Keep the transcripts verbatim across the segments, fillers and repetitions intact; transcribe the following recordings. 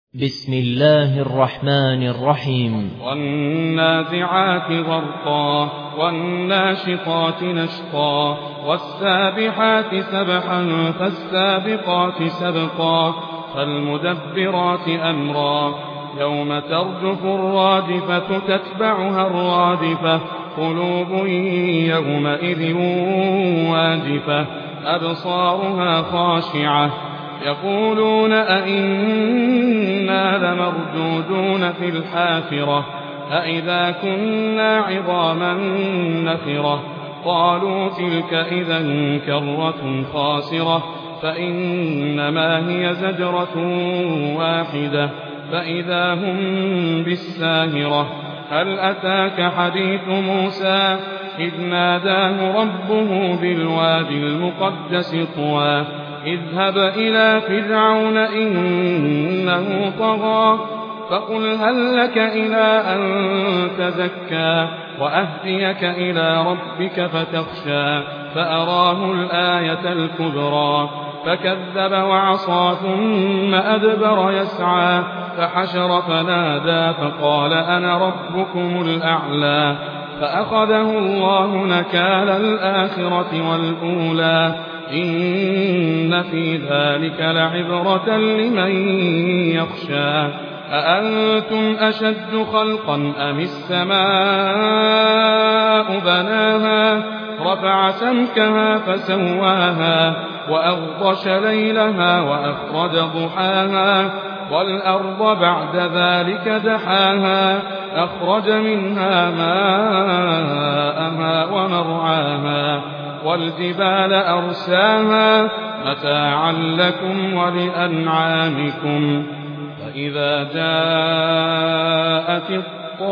بسم الله الرحمن الرحيم والنازعات غرقا والناشطات نشطا والسابحات سبحا فالسابقات سبقا فالمدبرات أمرا يوم ترجف الرادفة تتبعها الرادفة قلوب يومئذ واجفة أبصارها خاشعة يقولون أئنا لمردودون في الحافرة أئذا كنا عظاما نخرة قالوا تلك إذا كرة خاسرة فإنما هي زجرة واحدة فإذا هم بالساهرة هل أتاك حديث موسى إذ ناداه ربه بالوادي المقدس طوى اذهب إلى فرعون إنه طغى فقل هل لك إلى أن تزكى وأهديك إلى ربك فتخشى فأراه الآية الكبرى فكذب وعصى ثم أدبر يسعى فحشر فنادى فقال أنا ربكم الأعلى فأخذه الله نكال الآخرة والأولى إن في ذلك لعبرة لمن يخشى أأنتم أشد خلقا أم السماء بناها رفع سمكها فسواها وأغطش ليلها وأخرج ضحاها والأرض بعد ذلك دحاها أخرج منها ماءها ومرعاها والجبال أرساها متاعا لكم ولأنعامكم فإذا جاءت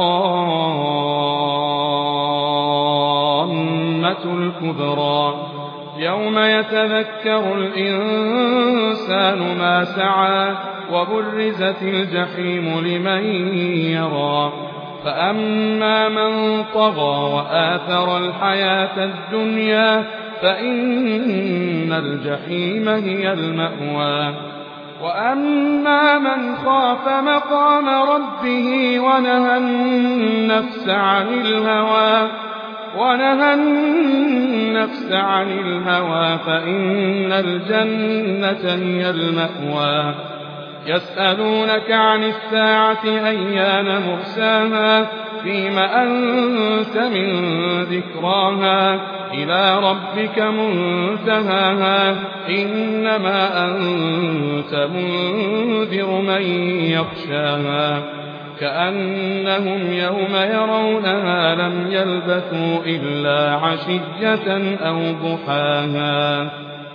الطامة الكبرى يوم يتذكر الإنسان ما سعى وبرزت الجحيم لمن يرى فأما من طغى وآثر الحياة الدنيا فإن الجحيم هي المأوى وأما من خاف مقام ربه ونهى النفس عن الهوى ونهى النفس عن الهوى فإن الجنة هي المأوى يسألونك عن الساعة أيان مرساها فيم أنت من ذكراها إلى ربك منتهاها إنما أنت منذر من يخشاها كأنهم يوم يرونها لم يلبثوا إلا عشية أو ضحاها